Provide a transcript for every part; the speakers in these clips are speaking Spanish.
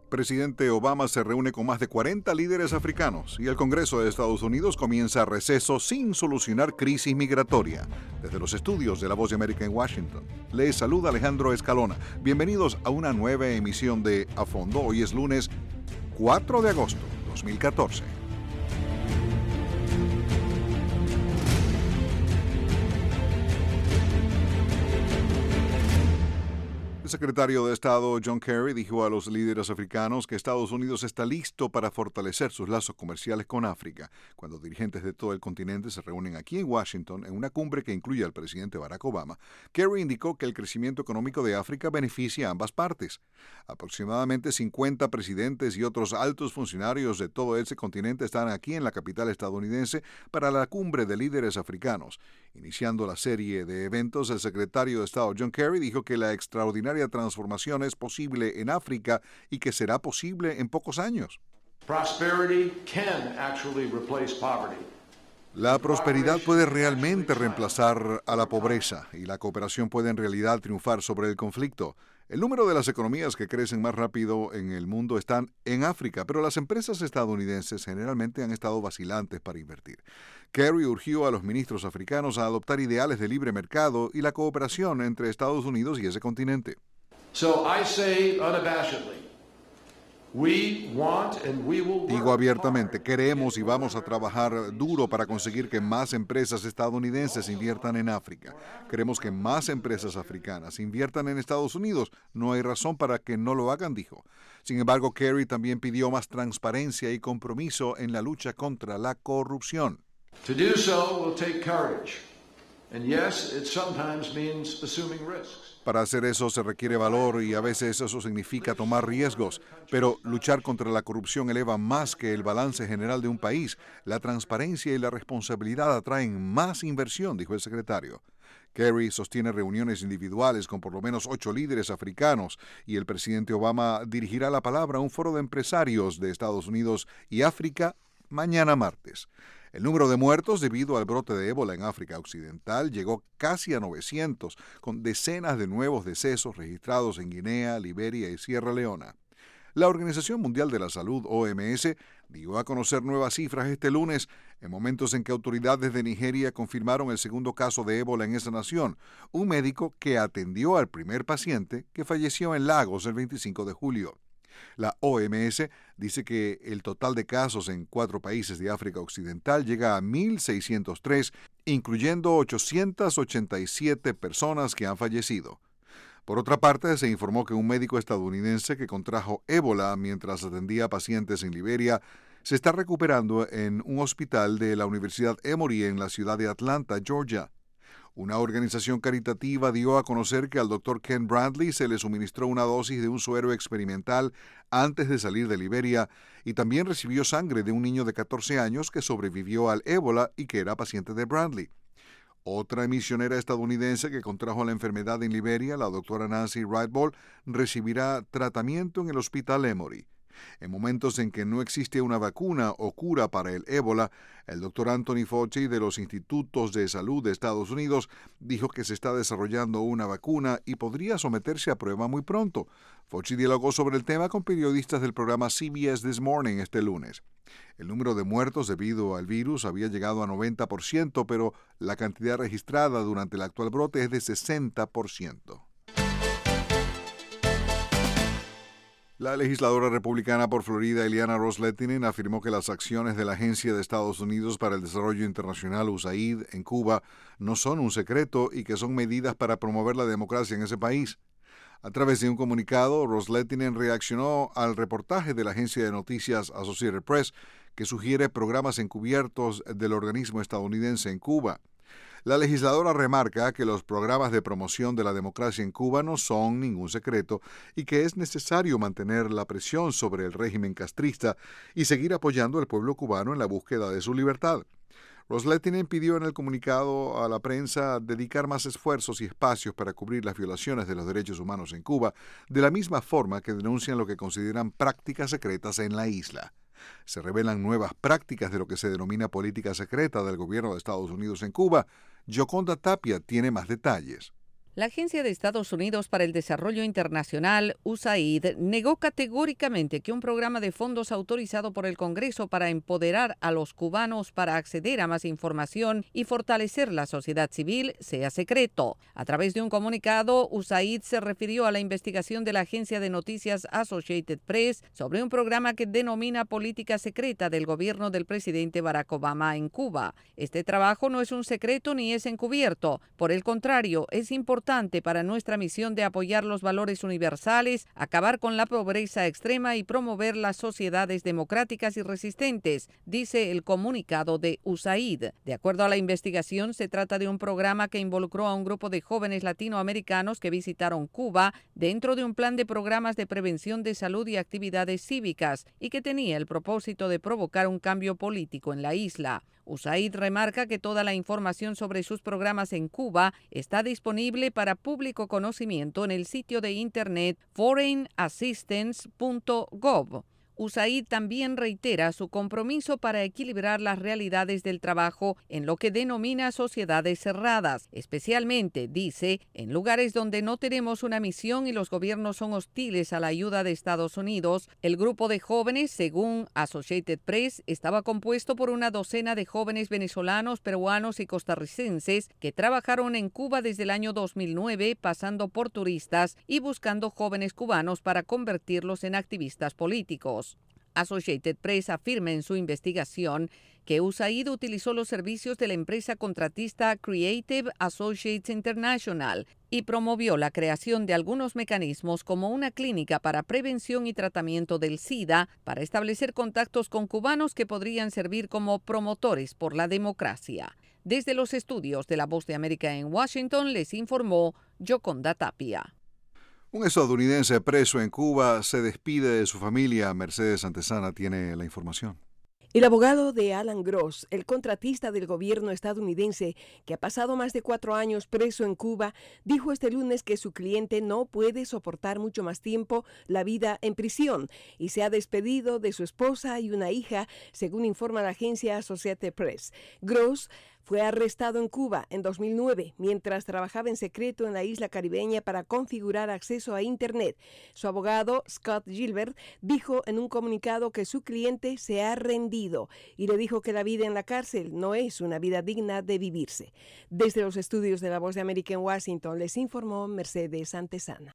Presidente Obama se reúne con más de 40 líderes africanos y el Congreso de Estados Unidos comienza receso sin solucionar crisis migratoria. Desde los estudios de La Voz de América en Washington, les saluda Alejandro Escalona. Bienvenidos a una nueva emisión de A Fondo. Hoy es lunes 4 de agosto 2014. El secretario de Estado John Kerry dijo a los líderes africanos que Estados Unidos está listo para fortalecer sus lazos comerciales con África, cuando dirigentes de todo el continente se reúnen aquí en Washington en una cumbre que incluye al presidente Barack Obama. Kerry indicó que el crecimiento económico de África beneficia a ambas partes. Aproximadamente 50 presidentes y otros altos funcionarios de todo ese continente están aquí en la capital estadounidense para la cumbre de líderes africanos. Iniciando la serie de eventos, el secretario de Estado John Kerry dijo que la extraordinaria transformación es posible en África y que será posible en pocos años. La prosperidad puede realmente reemplazar a la pobreza y la cooperación puede en realidad triunfar sobre el conflicto. El número de las economías que crecen más rápido en el mundo están en África, pero las empresas estadounidenses generalmente han estado vacilantes para invertir. Kerry urgió a los ministros africanos a adoptar ideales de libre mercado y la cooperación entre Estados Unidos y ese continente. Digo abiertamente, queremos y vamos a trabajar duro para conseguir que más empresas estadounidenses inviertan en África. Queremos que más empresas africanas inviertan en Estados Unidos. No hay razón para que no lo hagan, dijo. Sin embargo, Kerry también pidió más transparencia y compromiso en la lucha contra la corrupción. To do so will take courage. And yes, it sometimes means assuming risks. Para hacer eso se requiere valor y a veces eso significa tomar riesgos, pero luchar contra la corrupción eleva más que el balance general de un país. La transparencia y la responsabilidad atraen más inversión, dijo el secretario. Kerry sostiene reuniones individuales con por lo menos 8 líderes africanos y el presidente Obama dirigirá la palabra a un foro de empresarios de Estados Unidos y África mañana martes. El número de muertos debido al brote de ébola en África Occidental llegó casi a 900, con decenas de nuevos decesos registrados en Guinea, Liberia y Sierra Leona. La Organización Mundial de la Salud, OMS, dio a conocer nuevas cifras este lunes, en momentos en que autoridades de Nigeria confirmaron el segundo caso de ébola en esa nación, un médico que atendió al primer paciente que falleció en Lagos el 25 de julio. La OMS dice que el total de casos en 4 países de África Occidental llega a 1.603, incluyendo 887 personas que han fallecido. Por otra parte, se informó que un médico estadounidense que contrajo ébola mientras atendía a pacientes en Liberia se está recuperando en un hospital de la Universidad Emory en la ciudad de Atlanta, Georgia. Una organización caritativa dio a conocer que al Dr. Ken Bradley se le suministró una dosis de un suero experimental antes de salir de Liberia y también recibió sangre de un niño de 14 años que sobrevivió al ébola y que era paciente de Bradley. Otra misionera estadounidense que contrajo la enfermedad en Liberia, la doctora Nancy Wright-Ball, recibirá tratamiento en el Hospital Emory. En momentos en que no existe una vacuna o cura para el ébola, el doctor Anthony Fauci de los Institutos de Salud de Estados Unidos dijo que se está desarrollando una vacuna y podría someterse a prueba muy pronto. Fauci dialogó sobre el tema con periodistas del programa CBS This Morning este lunes. El número de muertos debido al virus había llegado a 90%, pero la cantidad registrada durante el actual brote es de 60%. La legisladora republicana por Florida, Ileana Ros-Lehtinen, afirmó que las acciones de la Agencia de Estados Unidos para el Desarrollo Internacional, USAID, en Cuba no son un secreto y que son medidas para promover la democracia en ese país. A través de un comunicado, Ros-Lehtinen reaccionó al reportaje de la agencia de noticias Associated Press que sugiere programas encubiertos del organismo estadounidense en Cuba. La legisladora remarca que los programas de promoción de la democracia en Cuba no son ningún secreto y que es necesario mantener la presión sobre el régimen castrista y seguir apoyando al pueblo cubano en la búsqueda de su libertad. Ros-Lehtinen pidió en el comunicado a la prensa dedicar más esfuerzos y espacios para cubrir las violaciones de los derechos humanos en Cuba, de la misma forma que denuncian lo que consideran prácticas secretas en la isla. Se revelan nuevas prácticas de lo que se denomina política secreta del gobierno de Estados Unidos en Cuba. Yoconda Tapia tiene más detalles. La Agencia de Estados Unidos para el Desarrollo Internacional, USAID, negó categóricamente que un programa de fondos autorizado por el Congreso para empoderar a los cubanos para acceder a más información y fortalecer la sociedad civil sea secreto. A través de un comunicado, USAID se refirió a la investigación de la agencia de noticias Associated Press sobre un programa que denomina política secreta del gobierno del presidente Barack Obama en Cuba. Este trabajo no es un secreto ni es encubierto. Por el contrario, es importante para nuestra misión de apoyar los valores universales, acabar con la pobreza extrema y promover las sociedades democráticas y resistentes, dice el comunicado de USAID. De acuerdo a la investigación, se trata de un programa que involucró a un grupo de jóvenes latinoamericanos que visitaron Cuba dentro de un plan de programas de prevención de salud y actividades cívicas y que tenía el propósito de provocar un cambio político en la isla. USAID remarca que toda la información sobre sus programas en Cuba está disponible para público conocimiento en el sitio de internet foreignassistance.gov. USAID también reitera su compromiso para equilibrar las realidades del trabajo en lo que denomina sociedades cerradas, especialmente, dice, en lugares donde no tenemos una misión y los gobiernos son hostiles a la ayuda de Estados Unidos. El grupo de jóvenes, según Associated Press, estaba compuesto por una docena de jóvenes venezolanos, peruanos y costarricenses que trabajaron en Cuba desde el año 2009, pasando por turistas y buscando jóvenes cubanos para convertirlos en activistas políticos. Associated Press afirma en su investigación que USAID utilizó los servicios de la empresa contratista Creative Associates International y promovió la creación de algunos mecanismos como una clínica para prevención y tratamiento del SIDA para establecer contactos con cubanos que podrían servir como promotores por la democracia. Desde los estudios de La Voz de América en Washington les informó Yoconda Tapia. Un estadounidense preso en Cuba se despide de su familia. Mercedes Antesana tiene la información. El abogado de Alan Gross, el contratista del gobierno estadounidense que ha pasado más de 4 años preso en Cuba, dijo este lunes que su cliente no puede soportar mucho más tiempo la vida en prisión y se ha despedido de su esposa y una hija, según informa la agencia Associated Press. Gross fue arrestado en Cuba en 2009 mientras trabajaba en secreto en la isla caribeña para configurar acceso a Internet. Su abogado, Scott Gilbert, dijo en un comunicado que su cliente se ha rendido y le dijo que la vida en la cárcel no es una vida digna de vivirse. Desde los estudios de La Voz de América en Washington les informó Mercedes Antesana.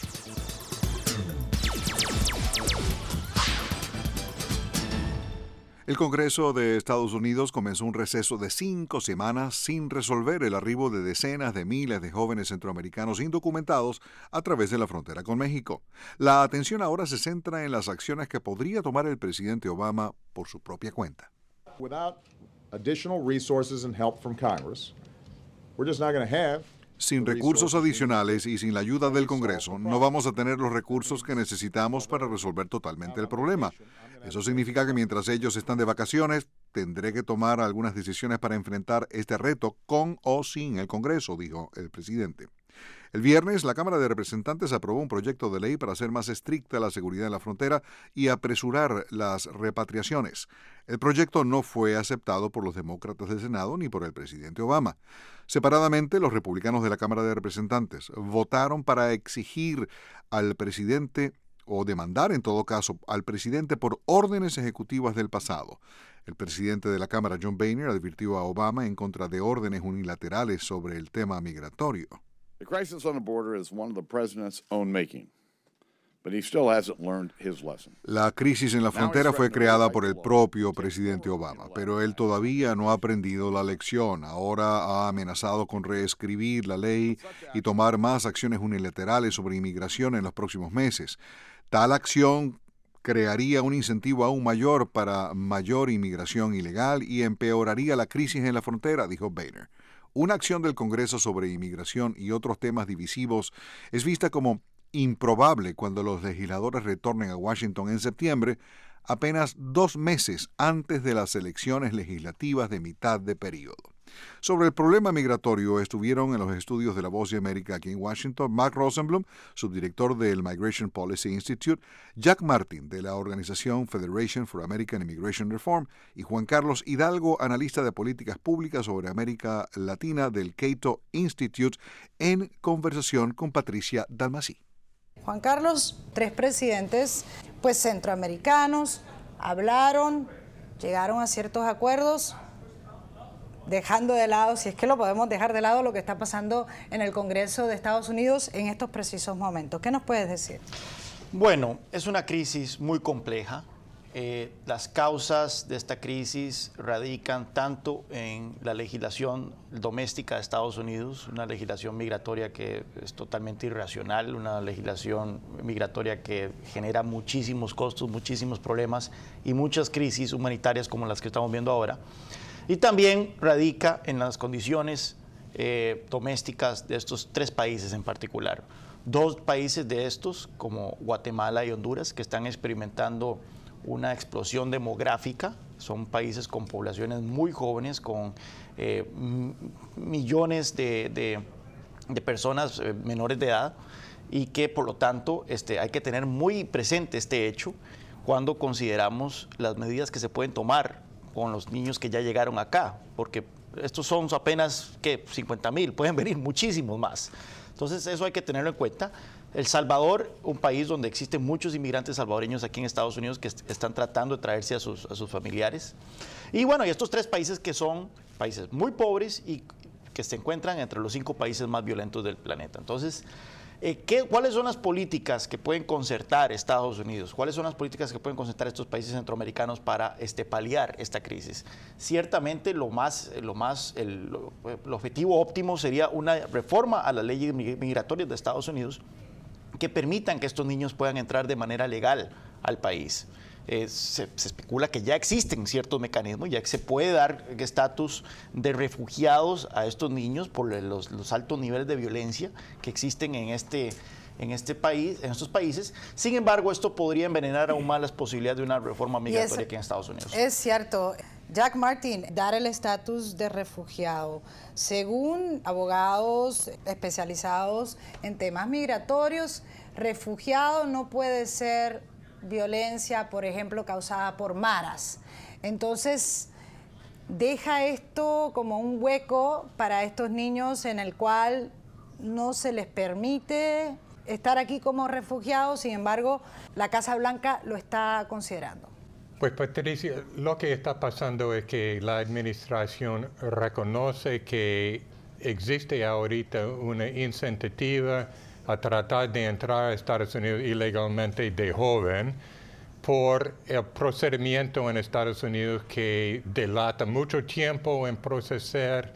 El Congreso de Estados Unidos comenzó un receso de 5 semanas sin resolver el arribo de decenas de miles de jóvenes centroamericanos indocumentados a través de la frontera con México. La atención ahora se centra en las acciones que podría tomar el presidente Obama por su propia cuenta. Without additional resources and help from Congress, we're just not going to have. Sin recursos adicionales y sin la ayuda del Congreso, no vamos a tener los recursos que necesitamos para resolver totalmente el problema. Eso significa que mientras ellos están de vacaciones, tendré que tomar algunas decisiones para enfrentar este reto con o sin el Congreso, dijo el presidente. El viernes, la Cámara de Representantes aprobó un proyecto de ley para hacer más estricta la seguridad en la frontera y apresurar las repatriaciones. El proyecto no fue aceptado por los demócratas del Senado ni por el presidente Obama. Separadamente, los republicanos de la Cámara de Representantes votaron para exigir al presidente o demandar en todo caso al presidente por órdenes ejecutivas del pasado. El presidente de la Cámara, John Boehner, advirtió a Obama en contra de órdenes unilaterales sobre el tema migratorio. The crisis on the border is one of the president's own making, but he still hasn't learned his lesson. La crisis en la frontera fue creada por el propio presidente Obama, pero él todavía no ha aprendido la lección. Ahora ha amenazado con reescribir la ley y tomar más acciones unilaterales sobre inmigración en los próximos meses. Tal acción crearía un incentivo aún mayor para mayor inmigración ilegal y empeoraría la crisis en la frontera, dijo Boehner. Una acción del Congreso sobre inmigración y otros temas divisivos es vista como improbable cuando los legisladores retornen a Washington en septiembre, apenas 2 meses antes de las elecciones legislativas de mitad de periodo. Sobre el problema migratorio estuvieron en los estudios de La Voz de América aquí en Washington Mark Rosenblum, subdirector del Migration Policy Institute, Jack Martin, de la organización Federation for American Immigration Reform, y Juan Carlos Hidalgo, analista de políticas públicas sobre América Latina del Cato Institute, en conversación con Patricia Dalmací. Juan Carlos, 3 presidentes pues centroamericanos hablaron, llegaron a ciertos acuerdos, dejando de lado, si es que lo podemos dejar de lado, lo que está pasando en el Congreso de Estados Unidos en estos precisos momentos. ¿Qué nos puedes decir? Bueno, es una crisis muy compleja. Las causas de esta crisis radican tanto en la legislación doméstica de Estados Unidos, una legislación migratoria que es totalmente irracional, una legislación migratoria que genera muchísimos costos, muchísimos problemas y muchas crisis humanitarias como las que estamos viendo ahora. Y también radica en las condiciones domésticas de estos 3 países en particular. 2 países de estos, como Guatemala y Honduras, que están experimentando una explosión demográfica. Son países con poblaciones muy jóvenes, con millones de personas menores de edad, y que por lo tanto hay que tener muy presente este hecho cuando consideramos las medidas que se pueden tomar con los niños que ya llegaron acá, porque estos son apenas 50,000, pueden venir muchísimos más. Entonces eso hay que tenerlo en cuenta. El Salvador, un país donde existen muchos inmigrantes salvadoreños aquí en Estados Unidos que están tratando de traerse a sus familiares. Y bueno, y estos 3 países que son países muy pobres y que se encuentran entre los 5 países más violentos del planeta. Entonces, ¿cuáles son las políticas que pueden concertar Estados Unidos? ¿Cuáles son las políticas que pueden concertar estos países centroamericanos para paliar esta crisis? Ciertamente el objetivo óptimo sería una reforma a las leyes migratorias de Estados Unidos que permitan que estos niños puedan entrar de manera legal al país. Se especula que ya existen ciertos mecanismos, ya que se puede dar estatus de refugiados a estos niños por los altos niveles de violencia que existen en estos países. Sin embargo, esto podría envenenar aún más las posibilidades de una reforma migratoria aquí en Estados Unidos. Es cierto. Jack Martin, dar el estatus de refugiado. Según abogados especializados en temas migratorios, refugiado no puede ser violencia, por ejemplo, causada por maras. Entonces, deja esto como un hueco para estos niños en el cual no se les permite estar aquí como refugiados, sin embargo, la Casa Blanca lo está considerando. Pues Patricia, lo que está pasando es que la administración reconoce que existe ahorita una incentivativa a tratar de entrar a Estados Unidos ilegalmente de joven por el procedimiento en Estados Unidos que dilata mucho tiempo en procesar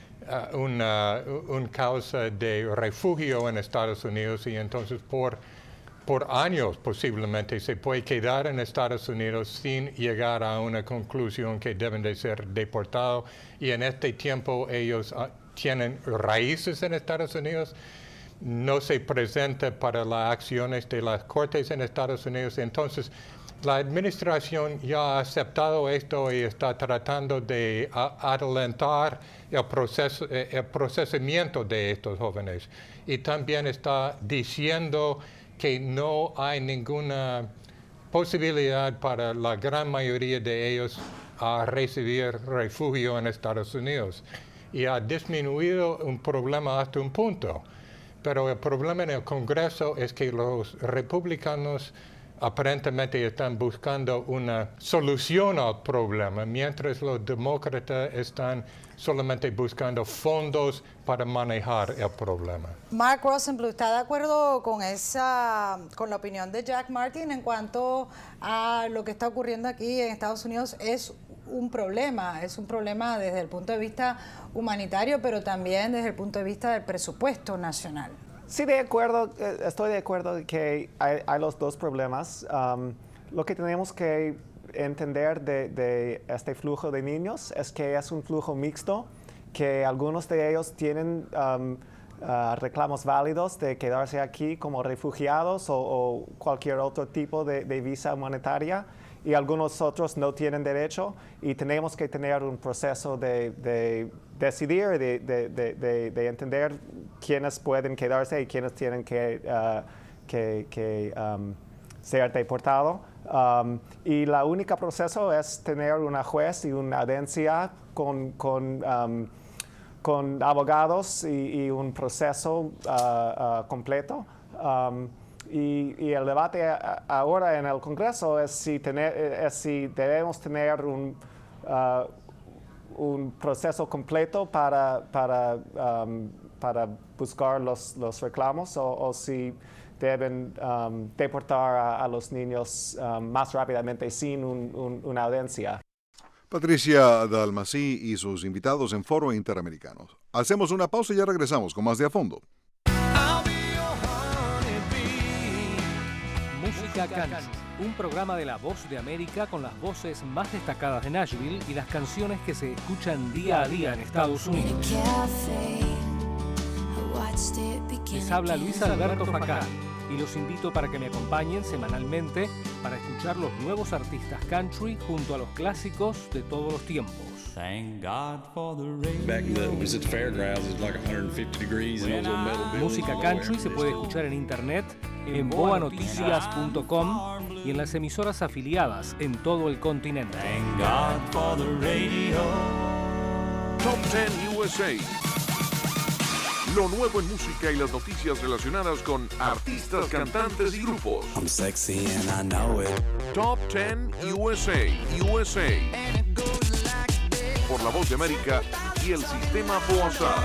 una causa de refugio en Estados Unidos, y entonces por años posiblemente se puede quedar en Estados Unidos sin llegar a una conclusión que deben de ser deportados, y en este tiempo ellos tienen raíces en Estados Unidos, no se presenta para las acciones de las cortes en Estados Unidos. Entonces la administración ya ha aceptado esto y está tratando de adelantar el procesamiento de estos jóvenes, y también está diciendo que no hay ninguna posibilidad para la gran mayoría de ellos a recibir refugio en Estados Unidos. Y ha disminuido un problema hasta un punto. Pero el problema en el Congreso es que los republicanos aparentemente están buscando una solución al problema, mientras los demócratas están solamente buscando fondos para manejar el problema. Mark Rosenblum, ¿está de acuerdo con la opinión de Jack Martin en cuanto a lo que está ocurriendo aquí en Estados Unidos? Es un problema desde el punto de vista humanitario, pero también desde el punto de vista del presupuesto nacional. Sí, estoy de acuerdo que hay los 2 problemas. Lo que tenemos que entender de este flujo de niños es que es un flujo mixto, que algunos de ellos tienen reclamos válidos de quedarse aquí como refugiados o cualquier otro tipo de visa humanitaria, y algunos otros no tienen derecho, y tenemos que tener un proceso de decidir, de entender quiénes pueden quedarse y quiénes tienen que ser deportados. Y la única proceso es tener una juez y una audiencia con abogados y un proceso completo. Y el debate ahora en el Congreso es si debemos tener un proceso completo para buscar los reclamos o si deben deportar a los niños más rápidamente sin una audiencia. Patricia Dalmasí y sus invitados en Foro Interamericano. Hacemos una pausa y ya regresamos con más de A Fondo. Música Country, un programa de La Voz de América con las voces más destacadas de Nashville y las canciones que se escuchan día a día en Estados Unidos. Les habla Luis Alberto Facán y los invito para que me acompañen semanalmente para escuchar los nuevos artistas country junto a los clásicos de todos los tiempos. Música country se puede escuchar en internet, en boanoticias.com y en las emisoras afiliadas en todo el continente. Top 10 USA. Lo nuevo en música y las noticias relacionadas con artistas, cantantes y grupos. Top 10 USA. Por La Voz de América y el sistema FOASAR.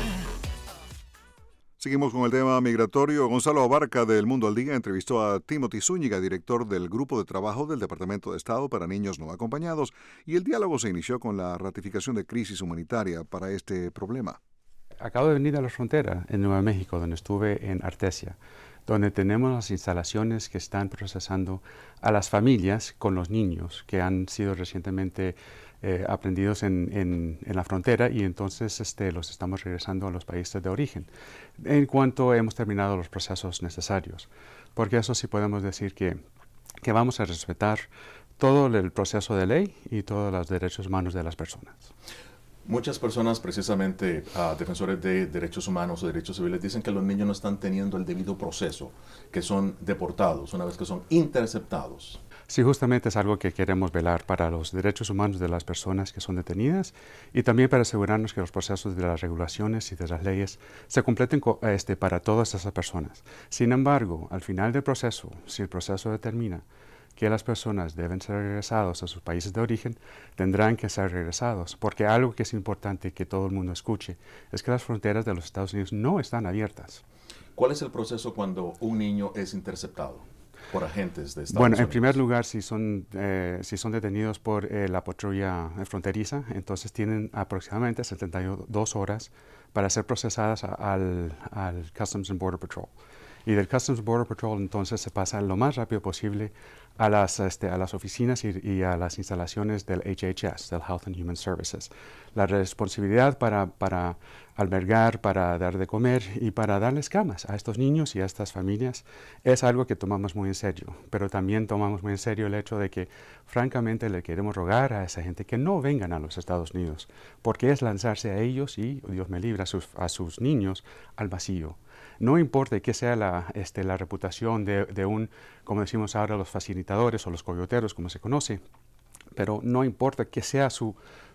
Seguimos con el tema migratorio. Gonzalo Abarca del Mundo al Día entrevistó a Timothy Zúñiga, director del Grupo de Trabajo del Departamento de Estado para Niños No Acompañados, y el diálogo se inició con la ratificación de crisis humanitaria para este problema. Acabo de venir a la frontera en Nuevo México, donde estuve en Artesia, donde tenemos las instalaciones que están procesando a las familias con los niños que han sido recientemente aprendidos en la frontera, y entonces los estamos regresando a los países de origen en cuanto hemos terminado los procesos necesarios, porque eso sí podemos decir que vamos a respetar todo el proceso de ley y todos los derechos humanos de las personas. Muchas personas, precisamente defensores de derechos humanos o derechos civiles, dicen que los niños no están teniendo el debido proceso, que son deportados una vez que son interceptados. Sí, justamente es algo que queremos velar para los derechos humanos de las personas que son detenidas y también para asegurarnos que los procesos de las regulaciones y de las leyes se completen para todas esas personas. Sin embargo, al final del proceso, si el proceso determina que las personas deben ser regresados a sus países de origen, tendrán que ser regresados, porque algo que es importante que todo el mundo escuche es que las fronteras de los Estados Unidos no están abiertas. ¿Cuál es el proceso cuando un niño es interceptado por agentes de Estados Unidos? Bueno, en primer lugar, si son detenidos por la patrulla fronteriza, entonces tienen aproximadamente 72 horas para ser procesadas al Customs and Border Patrol. Y del Customs and Border Patrol entonces se pasa lo más rápido posible a las oficinas y a las instalaciones del HHS, del Health and Human Services. La responsabilidad para albergar, para dar de comer y para darles camas a estos niños y a estas familias es algo que tomamos muy en serio, pero también tomamos muy en serio el hecho de que francamente le queremos rogar a esa gente que no vengan a los Estados Unidos, porque es lanzarse a ellos y, Dios me libre, a sus niños al vacío. No importa qué sea la reputación de un, como decimos ahora, los facilitadores o los coyoteros, como se conoce, pero no importa qué sea su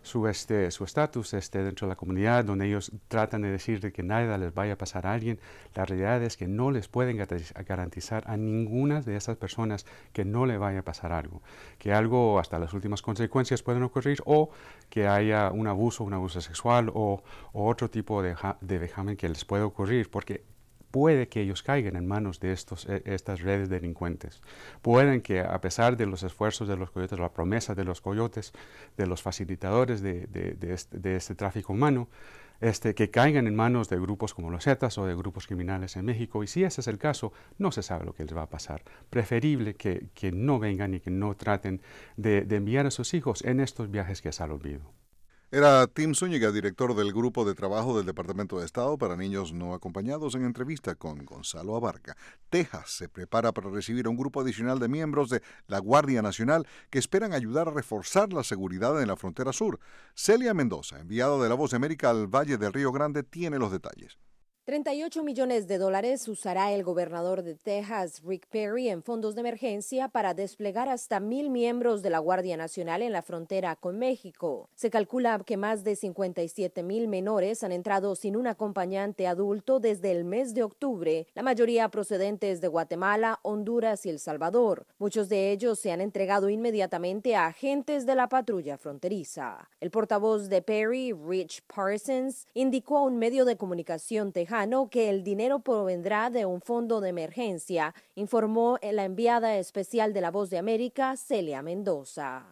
estatus dentro de la comunidad, donde ellos tratan de decir de que nada les vaya a pasar a alguien. La realidad es que no les pueden garantizar a ninguna de esas personas que no le vaya a pasar algo, que algo hasta las últimas consecuencias pueden ocurrir, o que haya un abuso sexual o otro tipo de vejamen que les puede ocurrir, porque puede que ellos caigan en manos de estas redes delincuentes. Pueden que, a pesar de los esfuerzos de los coyotes, la promesa de los coyotes, de los facilitadores de este tráfico humano, que caigan en manos de grupos como los Zetas o de grupos criminales en México. Y si ese es el caso, no se sabe lo que les va a pasar. Preferible que no vengan y que no traten de enviar a sus hijos en estos viajes que es al olvido. Era Tim Zúñiga, director del Grupo de Trabajo del Departamento de Estado para Niños No Acompañados, en entrevista con Gonzalo Abarca. Texas se prepara para recibir a un grupo adicional de miembros de la Guardia Nacional que esperan ayudar a reforzar la seguridad en la frontera sur. Celia Mendoza, enviada de La Voz de América al Valle del Río Grande, tiene los detalles. $38 millones usará el gobernador de Texas, Rick Perry, en fondos de emergencia para desplegar hasta 1,000 miembros de la Guardia Nacional en la frontera con México. Se calcula que más de 57,000 menores han entrado sin un acompañante adulto desde el mes de octubre, la mayoría procedentes de Guatemala, Honduras y El Salvador. Muchos de ellos se han entregado inmediatamente a agentes de la patrulla fronteriza. El portavoz de Perry, Rich Parsons, indicó a un medio de comunicación tejano que el dinero provendrá de un fondo de emergencia, informó la enviada especial de La Voz de América, Celia Mendoza.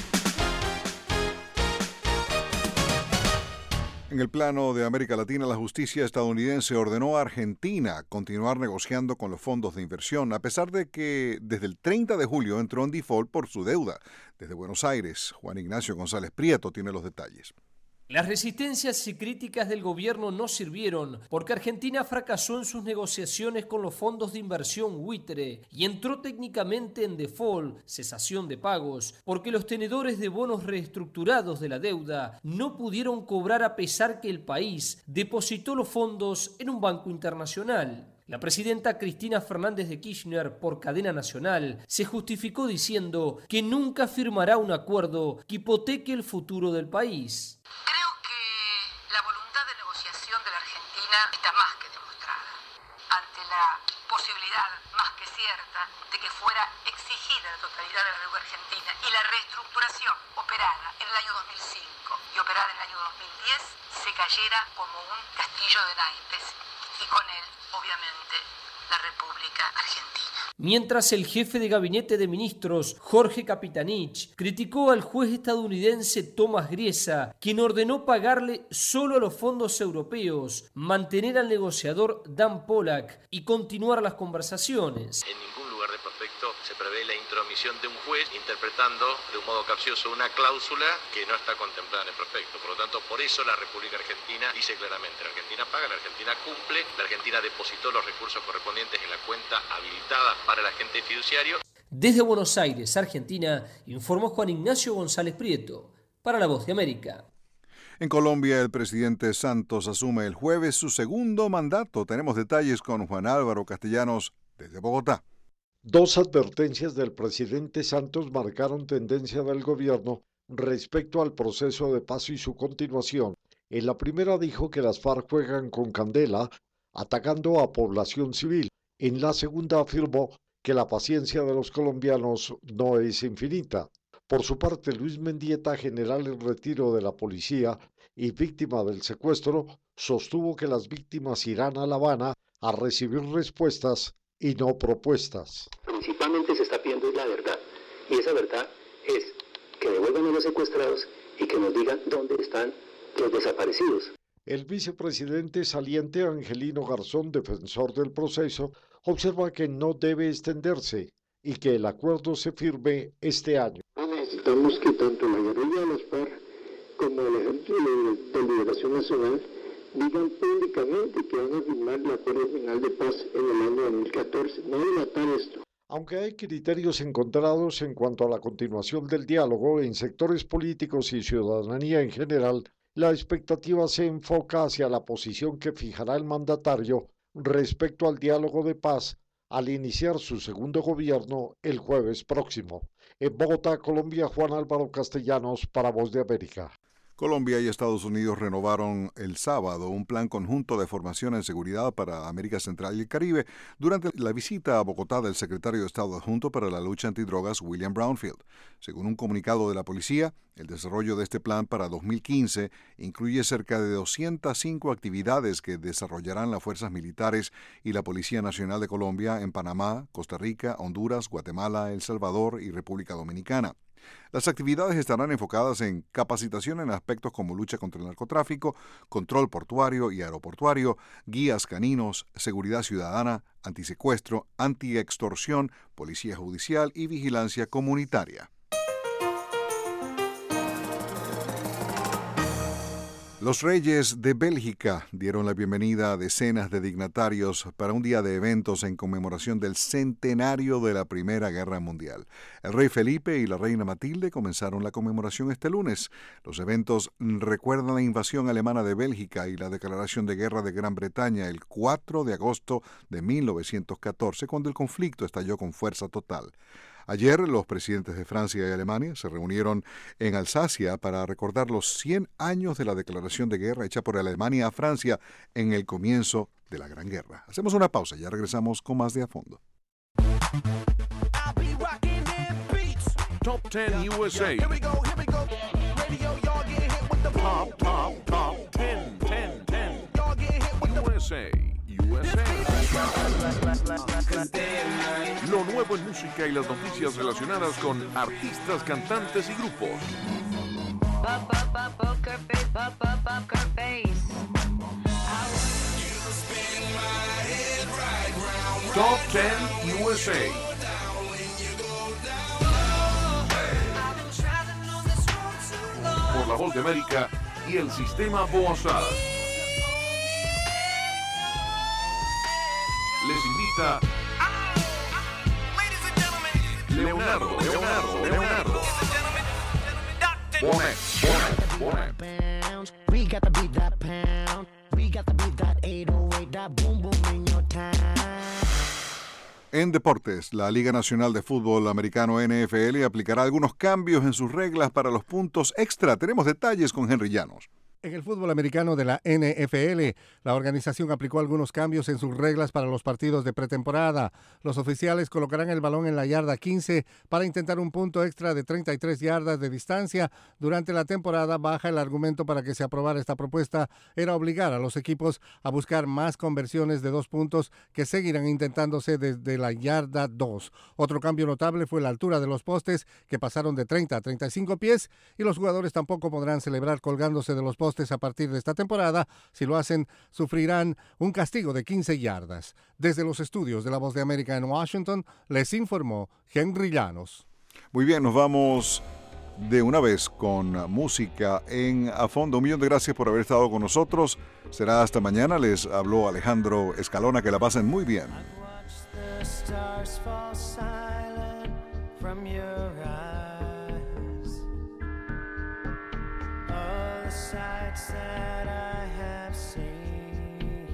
En el plano de América Latina, la justicia estadounidense ordenó a Argentina continuar negociando con los fondos de inversión, a pesar de que desde el 30 de julio entró en default por su deuda. Desde Buenos Aires, Juan Ignacio González Prieto tiene los detalles. Las resistencias y críticas del gobierno no sirvieron porque Argentina fracasó en sus negociaciones con los fondos de inversión buitre y entró técnicamente en default, cesación de pagos, porque los tenedores de bonos reestructurados de la deuda no pudieron cobrar a pesar que el país depositó los fondos en un banco internacional. La presidenta Cristina Fernández de Kirchner, por cadena nacional, se justificó diciendo que nunca firmará un acuerdo que hipoteque el futuro del país. Creo que la voluntad de negociación de la Argentina está más que demostrada, ante la posibilidad más que cierta de que fuera exigida la totalidad de la deuda argentina y la reestructuración operada en el año 2005 y operada en el año 2010 se cayera como un castillo de naipes y con él, obviamente, la República Argentina. Mientras el jefe de gabinete de ministros, Jorge Capitanich, criticó al juez estadounidense Tomás Griesa, quien ordenó pagarle solo a los fondos europeos, mantener al negociador Dan Pollack y continuar las conversaciones. En ningún lugar de prospecto se prevé la intromisión de un juez interpretando de un modo capcioso una cláusula que no está contemplada en el prospecto. Por lo tanto, por eso la República Argentina dice claramente, la Argentina paga, la Argentina cumple, la Argentina depositó los recursos correspondientes en la cuenta habilitada para el agente fiduciario. Desde Buenos Aires, Argentina, informó Juan Ignacio González Prieto, para La Voz de América. En Colombia, el presidente Santos asume el jueves su segundo mandato. Tenemos detalles con Juan Álvaro Castellanos desde Bogotá. Dos advertencias del presidente Santos marcaron tendencia del gobierno respecto al proceso de paz y su continuación. En la primera dijo que las FARC juegan con candela, atacando a población civil. En la segunda afirmó que la paciencia de los colombianos no es infinita. Por su parte, Luis Mendieta, general en retiro de la policía y víctima del secuestro, sostuvo que las víctimas irán a La Habana a recibir respuestas y no propuestas. Principalmente se está pidiendo la verdad, y esa verdad es que devuelvan a los secuestrados y que nos digan dónde están los desaparecidos. El vicepresidente saliente Angelino Garzón, defensor del proceso, observa que no debe extenderse y que el acuerdo se firme este año. Necesitamos que tanto la guerrilla de las FARC como el Ejército de Liberación Nacional digan públicamente que van a firmar el acuerdo final de paz en el año 2014. No dilatar esto. Aunque hay criterios encontrados en cuanto a la continuación del diálogo en sectores políticos y ciudadanía en general, la expectativa se enfoca hacia la posición que fijará el mandatario respecto al diálogo de paz al iniciar su segundo gobierno el jueves próximo. En Bogotá, Colombia, Juan Álvaro Castellanos para Voz de América. Colombia y Estados Unidos renovaron el sábado un plan conjunto de formación en seguridad para América Central y el Caribe durante la visita a Bogotá del secretario de Estado adjunto para la lucha antidrogas, William Brownfield. Según un comunicado de la policía, el desarrollo de este plan para 2015 incluye cerca de 205 actividades que desarrollarán las fuerzas militares y la Policía Nacional de Colombia en Panamá, Costa Rica, Honduras, Guatemala, El Salvador y República Dominicana. Las actividades estarán enfocadas en capacitación en aspectos como lucha contra el narcotráfico, control portuario y aeroportuario, guías caninos, seguridad ciudadana, antisecuestro, antiextorsión, policía judicial y vigilancia comunitaria. Los reyes de Bélgica dieron la bienvenida a decenas de dignatarios para un día de eventos en conmemoración del centenario de la Primera Guerra Mundial. El rey Felipe y la reina Matilde comenzaron la conmemoración este lunes. Los eventos recuerdan la invasión alemana de Bélgica y la declaración de guerra de Gran Bretaña el 4 de agosto de 1914, cuando el conflicto estalló con fuerza total. Ayer los presidentes de Francia y Alemania se reunieron en Alsacia para recordar los 100 años de la declaración de guerra hecha por Alemania a Francia en el comienzo de la Gran Guerra. Hacemos una pausa y ya regresamos con más de A Fondo. Top 10 USA. Here we go. Radio, y'all get hit with the top 10. Y'all get hit with USA. Lo nuevo en música y las noticias relacionadas con artistas, cantantes y grupos. Top 10 USA. Por la Voz de América y el Sistema Bozal. Les invita Leonardo. Bonet. We got to beat that pound. We got to beat that 808, that boom boom in your town. En deportes, la Liga Nacional de Fútbol Americano NFL aplicará algunos cambios en sus reglas para los puntos extra. Tenemos detalles con Henry Llanos. En el fútbol americano de la NFL, la organización aplicó algunos cambios en sus reglas para los partidos de pretemporada. Los oficiales colocarán el balón en la yarda 15 para intentar un punto extra de 33 yardas de distancia durante la temporada baja. El argumento para que se aprobara esta propuesta era obligar a los equipos a buscar más conversiones de 2 puntos que seguirán intentándose desde la yarda 2. Otro cambio notable fue la altura de los postes, que pasaron de 30 a 35 pies, y los jugadores tampoco podrán celebrar colgándose de los postes a partir de esta temporada. Si lo hacen, sufrirán un castigo de 15 yardas. Desde los estudios de La Voz de América en Washington, les informó Henry Llanos. Muy bien, nos vamos de una vez con música en A Fondo. 1 millón de gracias por haber estado con nosotros. Será hasta mañana. Les habló Alejandro Escalona. Que la pasen muy bien. Sights that I have seen.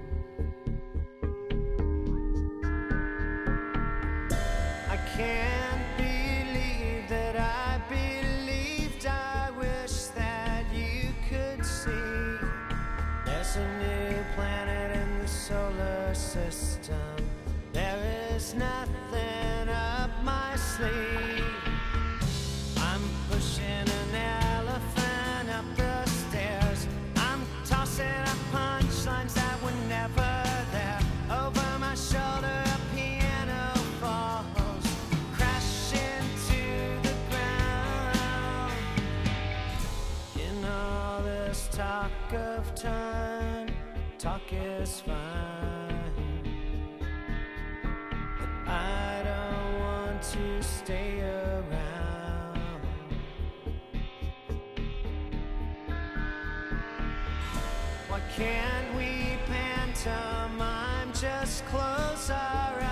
I can't believe that I believed. I wish that you could see. There's a new planet in the solar system. There is nothing up my sleeve. I'm pushing an elephant up the stairs. I'm tossing up punchlines that were never there. Over my shoulder a piano falls, crashing to the ground. In all this talk of time, talk is fine, but I don't want to stay around. Why can't we pantomime, just close our eyes?